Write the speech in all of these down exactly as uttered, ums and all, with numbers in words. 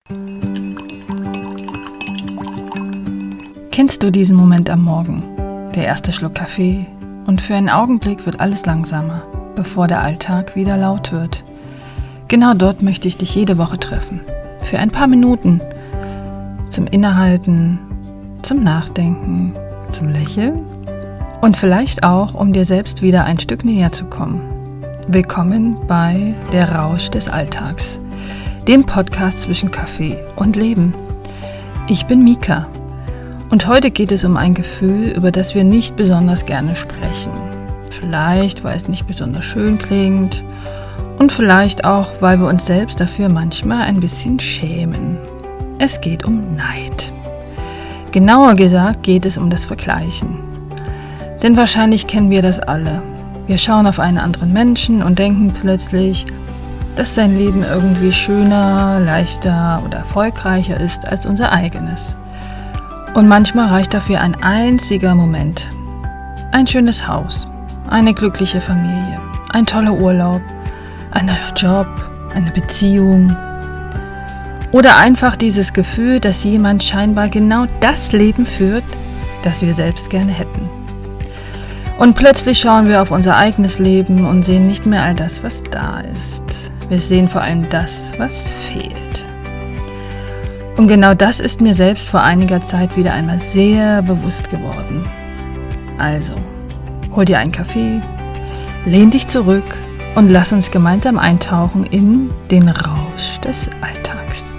Kennst du diesen Moment am Morgen? Der erste Schluck Kaffee und für einen Augenblick wird alles langsamer, bevor der Alltag wieder laut wird. Genau dort möchte ich dich jede Woche treffen. Für ein paar Minuten. Zum Innehalten, zum Nachdenken, zum Lächeln und vielleicht auch, um dir selbst wieder ein Stück näher zu kommen. Willkommen bei Der Rausch des Alltags, dem Podcast zwischen Kaffee und Leben. Ich bin Mika. Und heute geht es um ein Gefühl, über das wir nicht besonders gerne sprechen. Vielleicht, weil es nicht besonders schön klingt und vielleicht auch, weil wir uns selbst dafür manchmal ein bisschen schämen. Es geht um Neid. Genauer gesagt geht es um das Vergleichen. Denn wahrscheinlich kennen wir das alle. Wir schauen auf einen anderen Menschen und denken plötzlich, dass sein Leben irgendwie schöner, leichter oder erfolgreicher ist als unser eigenes. Und manchmal reicht dafür ein einziger Moment. Ein schönes Haus, eine glückliche Familie, ein toller Urlaub, ein neuer Job, eine Beziehung. Oder einfach dieses Gefühl, dass jemand scheinbar genau das Leben führt, das wir selbst gerne hätten. Und plötzlich schauen wir auf unser eigenes Leben und sehen nicht mehr all das, was da ist. Wir sehen vor allem das, was fehlt. Und genau das ist mir selbst vor einiger Zeit wieder einmal sehr bewusst geworden. Also, hol dir einen Kaffee, lehn dich zurück und lass uns gemeinsam eintauchen in den Rausch des Alltags.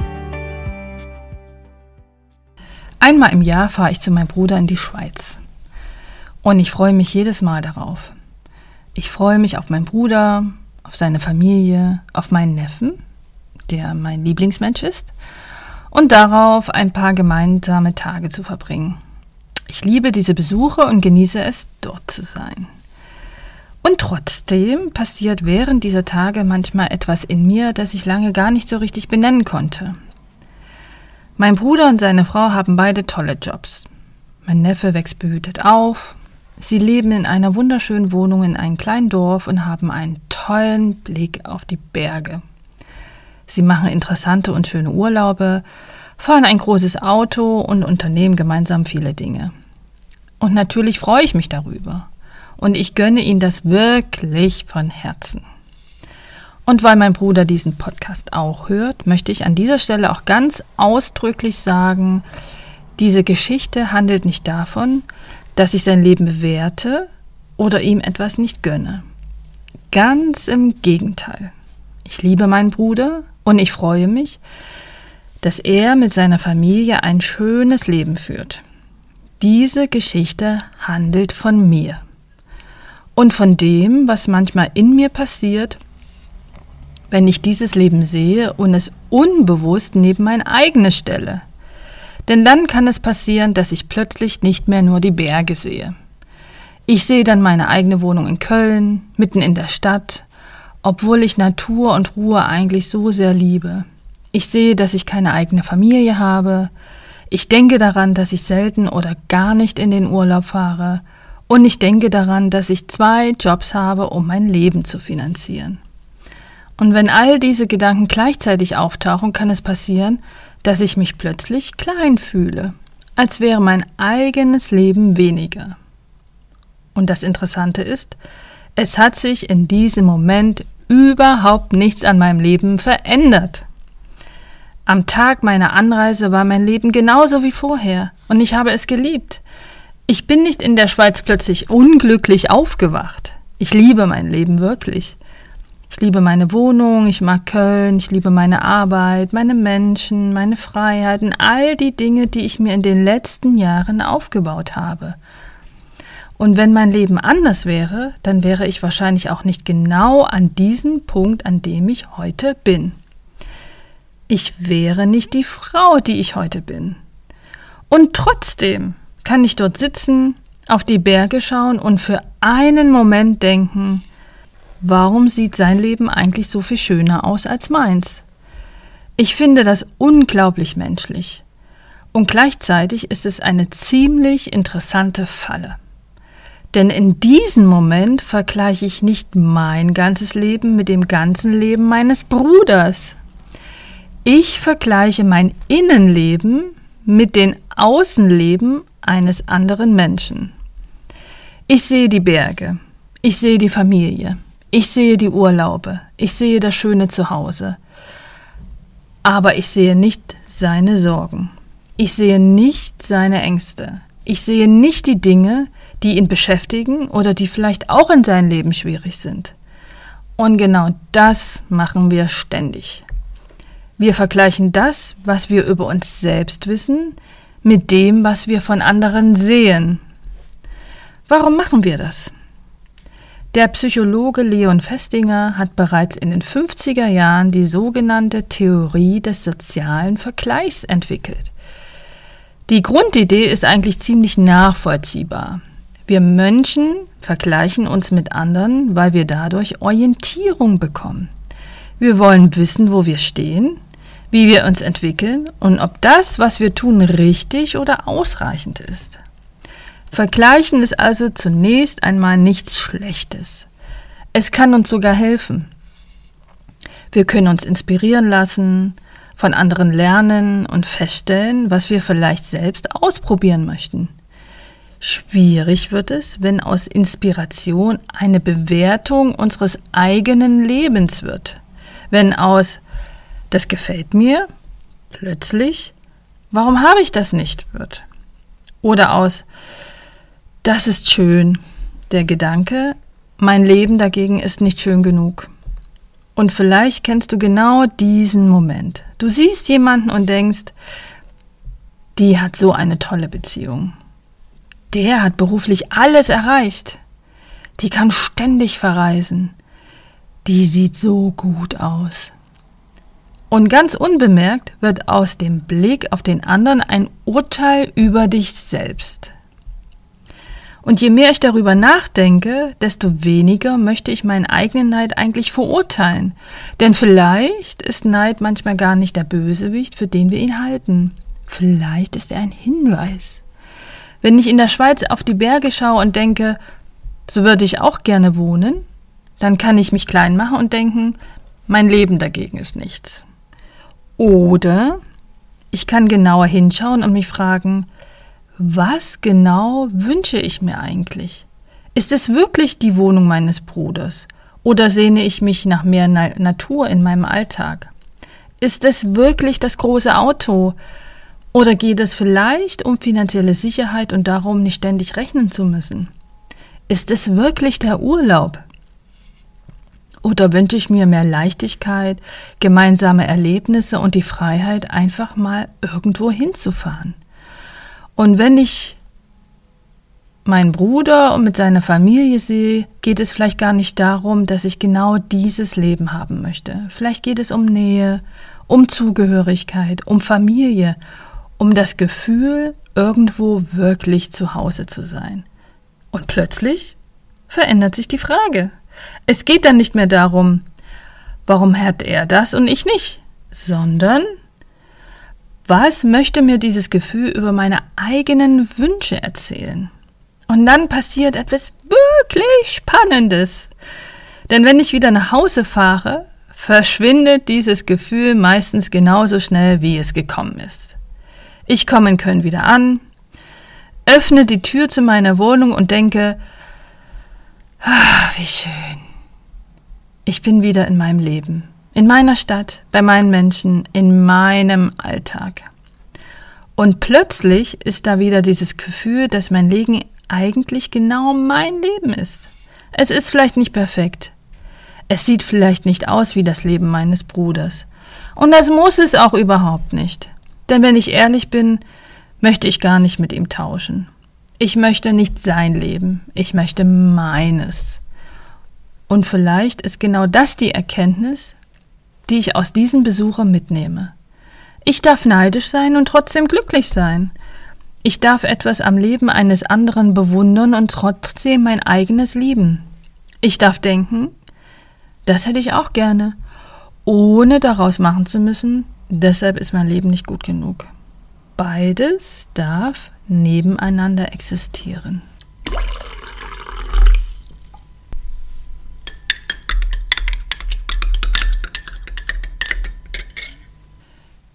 Einmal im Jahr fahre ich zu meinem Bruder in die Schweiz. Und ich freue mich jedes Mal darauf. Ich freue mich auf meinen Bruder, auf seine Familie, auf meinen Neffen, der mein Lieblingsmensch ist, und darauf, ein paar gemeinsame Tage zu verbringen. Ich liebe diese Besuche und genieße es, dort zu sein. Und trotzdem passiert während dieser Tage manchmal etwas in mir, das ich lange gar nicht so richtig benennen konnte. Mein Bruder und seine Frau haben beide tolle Jobs. Mein Neffe wächst behütet auf. Sie leben in einer wunderschönen Wohnung in einem kleinen Dorf und haben einen tollen Blick auf die Berge. Sie machen interessante und schöne Urlaube, fahren ein großes Auto und unternehmen gemeinsam viele Dinge. Und natürlich freue ich mich darüber. Und ich gönne ihnen das wirklich von Herzen. Und weil mein Bruder diesen Podcast auch hört, möchte ich an dieser Stelle auch ganz ausdrücklich sagen, diese Geschichte handelt nicht davon, dass ich sein Leben bewerte oder ihm etwas nicht gönne. Ganz im Gegenteil. Ich liebe meinen Bruder und ich freue mich, dass er mit seiner Familie ein schönes Leben führt. Diese Geschichte handelt von mir und von dem, was manchmal in mir passiert, wenn ich dieses Leben sehe und es unbewusst neben mein eigenes stelle. Denn dann kann es passieren, dass ich plötzlich nicht mehr nur die Berge sehe. Ich sehe dann meine eigene Wohnung in Köln, mitten in der Stadt, obwohl ich Natur und Ruhe eigentlich so sehr liebe. Ich sehe, dass ich keine eigene Familie habe. Ich denke daran, dass ich selten oder gar nicht in den Urlaub fahre. Und ich denke daran, dass ich zwei Jobs habe, um mein Leben zu finanzieren. Und wenn all diese Gedanken gleichzeitig auftauchen, kann es passieren, dass ich mich plötzlich klein fühle, als wäre mein eigenes Leben weniger. Und das Interessante ist, es hat sich in diesem Moment überhaupt nichts an meinem Leben verändert. Am Tag meiner Anreise war mein Leben genauso wie vorher und ich habe es geliebt. Ich bin nicht in der Schweiz plötzlich unglücklich aufgewacht. Ich liebe mein Leben wirklich. Ich liebe meine Wohnung, ich mag Köln, ich liebe meine Arbeit, meine Menschen, meine Freiheiten, all die Dinge, die ich mir in den letzten Jahren aufgebaut habe. Und wenn mein Leben anders wäre, dann wäre ich wahrscheinlich auch nicht genau an diesem Punkt, an dem ich heute bin. Ich wäre nicht die Frau, die ich heute bin. Und trotzdem kann ich dort sitzen, auf die Berge schauen und für einen Moment denken, warum sieht sein Leben eigentlich so viel schöner aus als meins? Ich finde das unglaublich menschlich. Und gleichzeitig ist es eine ziemlich interessante Falle. Denn in diesem Moment vergleiche ich nicht mein ganzes Leben mit dem ganzen Leben meines Bruders. Ich vergleiche mein Innenleben mit dem Außenleben eines anderen Menschen. Ich sehe die Berge, ich sehe die Familie, ich sehe die Urlaube, ich sehe das schöne Zuhause. Aber ich sehe nicht seine Sorgen. Ich sehe nicht seine Ängste. Ich sehe nicht die Dinge, die ihn beschäftigen oder die vielleicht auch in seinem Leben schwierig sind. Und genau das machen wir ständig. Wir vergleichen das, was wir über uns selbst wissen, mit dem, was wir von anderen sehen. Warum machen wir das? Der Psychologe Leon Festinger hat bereits in den fünfziger Jahren die sogenannte Theorie des sozialen Vergleichs entwickelt. Die Grundidee ist eigentlich ziemlich nachvollziehbar. Wir Menschen vergleichen uns mit anderen, weil wir dadurch Orientierung bekommen. Wir wollen wissen, wo wir stehen, wie wir uns entwickeln und ob das, was wir tun, richtig oder ausreichend ist. Vergleichen ist also zunächst einmal nichts Schlechtes. Es kann uns sogar helfen. Wir können uns inspirieren lassen, von anderen lernen und feststellen, was wir vielleicht selbst ausprobieren möchten. Schwierig wird es, wenn aus Inspiration eine Bewertung unseres eigenen Lebens wird. Wenn aus „das gefällt mir“ plötzlich „warum habe ich das nicht“ wird. Oder aus „das ist schön“ der Gedanke „mein Leben dagegen ist nicht schön genug“. Und vielleicht kennst du genau diesen Moment. Du siehst jemanden und denkst, die hat so eine tolle Beziehung. Der hat beruflich alles erreicht. Die kann ständig verreisen. Die sieht so gut aus. Und ganz unbemerkt wird aus dem Blick auf den anderen ein Urteil über dich selbst. Und je mehr ich darüber nachdenke, desto weniger möchte ich meinen eigenen Neid eigentlich verurteilen. Denn vielleicht ist Neid manchmal gar nicht der Bösewicht, für den wir ihn halten. Vielleicht ist er ein Hinweis. Wenn ich in der Schweiz auf die Berge schaue und denke, so würde ich auch gerne wohnen, dann kann ich mich klein machen und denken, mein Leben dagegen ist nichts. Oder ich kann genauer hinschauen und mich fragen, was genau wünsche ich mir eigentlich? Ist es wirklich die Wohnung meines Bruders? Oder sehne ich mich nach mehr Na- Natur in meinem Alltag? Ist es wirklich das große Auto? Oder geht es vielleicht um finanzielle Sicherheit und darum, nicht ständig rechnen zu müssen? Ist es wirklich der Urlaub? Oder wünsche ich mir mehr Leichtigkeit, gemeinsame Erlebnisse und die Freiheit, einfach mal irgendwo hinzufahren? Und wenn ich meinen Bruder mit seiner Familie sehe, geht es vielleicht gar nicht darum, dass ich genau dieses Leben haben möchte. Vielleicht geht es um Nähe, um Zugehörigkeit, um Familie, um das Gefühl, irgendwo wirklich zu Hause zu sein. Und plötzlich verändert sich die Frage. Es geht dann nicht mehr darum, warum hat er das und ich nicht, sondern was möchte mir dieses Gefühl über meine eigenen Wünsche erzählen? Und dann passiert etwas wirklich Spannendes. Denn wenn ich wieder nach Hause fahre, verschwindet dieses Gefühl meistens genauso schnell, wie es gekommen ist. Ich komme in Köln wieder an, öffne die Tür zu meiner Wohnung und denke, ah, wie schön. Ich bin wieder in meinem Leben. In meiner Stadt, bei meinen Menschen, in meinem Alltag. Und plötzlich ist da wieder dieses Gefühl, dass mein Leben eigentlich genau mein Leben ist. Es ist vielleicht nicht perfekt. Es sieht vielleicht nicht aus wie das Leben meines Bruders. Und das muss es auch überhaupt nicht. Denn wenn ich ehrlich bin, möchte ich gar nicht mit ihm tauschen. Ich möchte nicht sein Leben, ich möchte meines. Und vielleicht ist genau das die Erkenntnis, die ich aus diesen Besuchen mitnehme. Ich darf neidisch sein und trotzdem glücklich sein. Ich darf etwas am Leben eines anderen bewundern und trotzdem mein eigenes lieben. Ich darf denken, das hätte ich auch gerne, ohne daraus machen zu müssen, deshalb ist mein Leben nicht gut genug. Beides darf nebeneinander existieren.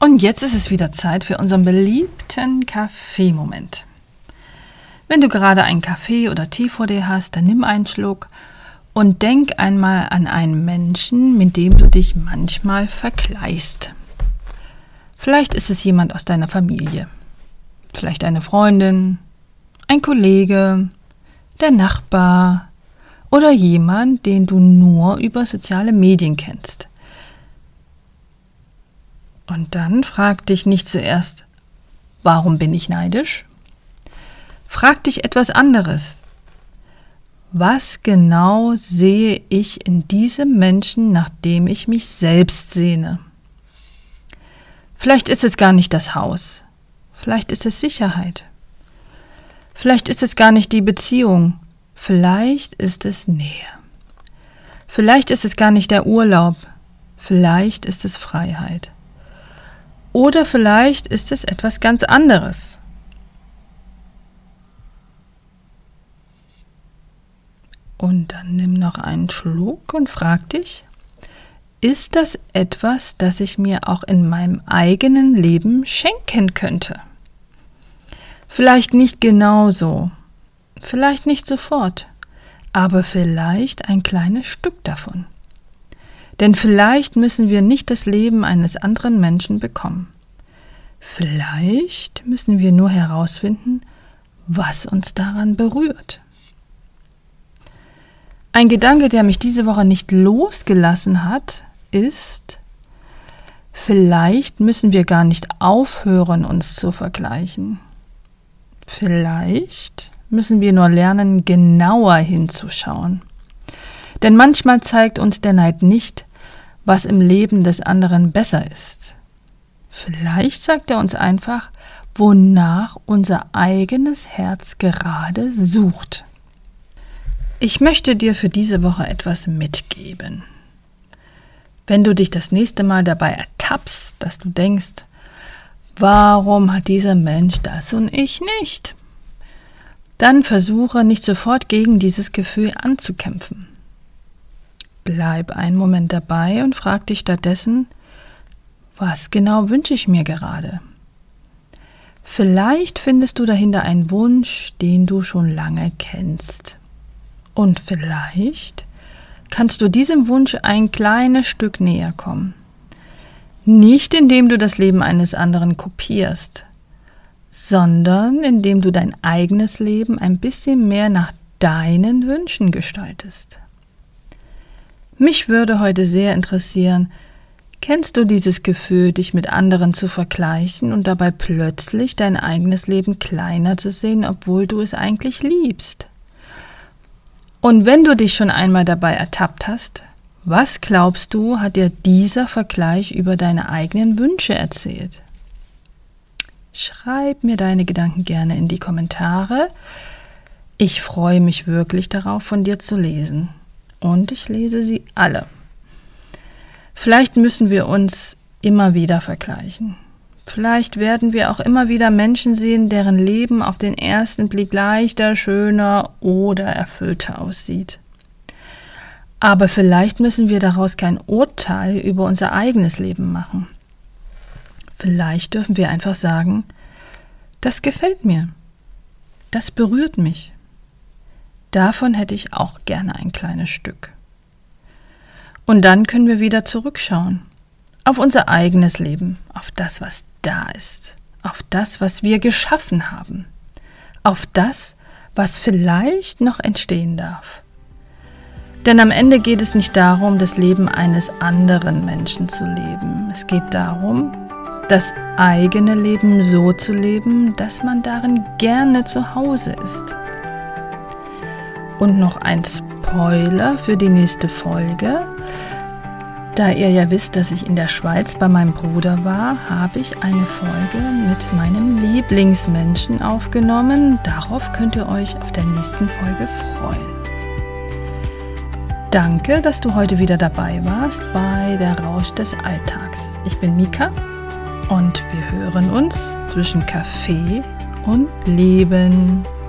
Und jetzt ist es wieder Zeit für unseren beliebten Kaffeemoment. Wenn du gerade einen Kaffee oder Tee vor dir hast, dann nimm einen Schluck und denk einmal an einen Menschen, mit dem du dich manchmal vergleichst. Vielleicht ist es jemand aus deiner Familie, vielleicht eine Freundin, ein Kollege, der Nachbar oder jemand, den du nur über soziale Medien kennst. Und dann frag dich nicht zuerst, warum bin ich neidisch? Frag dich etwas anderes. Was genau sehe ich in diesem Menschen, nach dem ich mich selbst sehne? Vielleicht ist es gar nicht das Haus. Vielleicht ist es Sicherheit. Vielleicht ist es gar nicht die Beziehung. Vielleicht ist es Nähe. Vielleicht ist es gar nicht der Urlaub. Vielleicht ist es Freiheit. Oder vielleicht ist es etwas ganz anderes. Und dann nimm noch einen Schluck und frag dich, ist das etwas, das ich mir auch in meinem eigenen Leben schenken könnte? Vielleicht nicht genauso, vielleicht nicht sofort, aber vielleicht ein kleines Stück davon. Denn vielleicht müssen wir nicht das Leben eines anderen Menschen bekommen. Vielleicht müssen wir nur herausfinden, was uns daran berührt. Ein Gedanke, der mich diese Woche nicht losgelassen hat, ist, vielleicht müssen wir gar nicht aufhören, uns zu vergleichen. Vielleicht müssen wir nur lernen, genauer hinzuschauen. Denn manchmal zeigt uns der Neid nicht, was im Leben des anderen besser ist. Vielleicht sagt er uns einfach, wonach unser eigenes Herz gerade sucht. Ich möchte dir für diese Woche etwas mitgeben. Wenn du dich das nächste Mal dabei ertappst, dass du denkst, warum hat dieser Mensch das und ich nicht? Dann versuche nicht sofort gegen dieses Gefühl anzukämpfen. Bleib einen Moment dabei und frag dich stattdessen, was genau wünsche ich mir gerade? Vielleicht findest du dahinter einen Wunsch, den du schon lange kennst. Und vielleicht kannst du diesem Wunsch ein kleines Stück näher kommen. Nicht indem du das Leben eines anderen kopierst, sondern indem du dein eigenes Leben ein bisschen mehr nach deinen Wünschen gestaltest. Mich würde heute sehr interessieren, kennst du dieses Gefühl, dich mit anderen zu vergleichen und dabei plötzlich dein eigenes Leben kleiner zu sehen, obwohl du es eigentlich liebst? Und wenn du dich schon einmal dabei ertappt hast, was glaubst du, hat dir dieser Vergleich über deine eigenen Wünsche erzählt? Schreib mir deine Gedanken gerne in die Kommentare. Ich freue mich wirklich darauf, von dir zu lesen. Und ich lese sie alle. Vielleicht müssen wir uns immer wieder vergleichen. Vielleicht werden wir auch immer wieder Menschen sehen, deren Leben auf den ersten Blick leichter, schöner oder erfüllter aussieht. Aber vielleicht müssen wir daraus kein Urteil über unser eigenes Leben machen. Vielleicht dürfen wir einfach sagen, das gefällt mir, das berührt mich. Davon hätte ich auch gerne ein kleines Stück. Und dann können wir wieder zurückschauen auf unser eigenes Leben, auf das, was da ist, auf das, was wir geschaffen haben, auf das, was vielleicht noch entstehen darf. Denn am Ende geht es nicht darum, das Leben eines anderen Menschen zu leben. Es geht darum, das eigene Leben so zu leben, dass man darin gerne zu Hause ist. Und noch ein Spoiler für die nächste Folge. Da ihr ja wisst, dass ich in der Schweiz bei meinem Bruder war, habe ich eine Folge mit meinem Lieblingsmenschen aufgenommen. Darauf könnt ihr euch auf der nächsten Folge freuen. Danke, dass du heute wieder dabei warst bei der Rausch des Alltags. Ich bin Mika und wir hören uns zwischen Kaffee und Leben.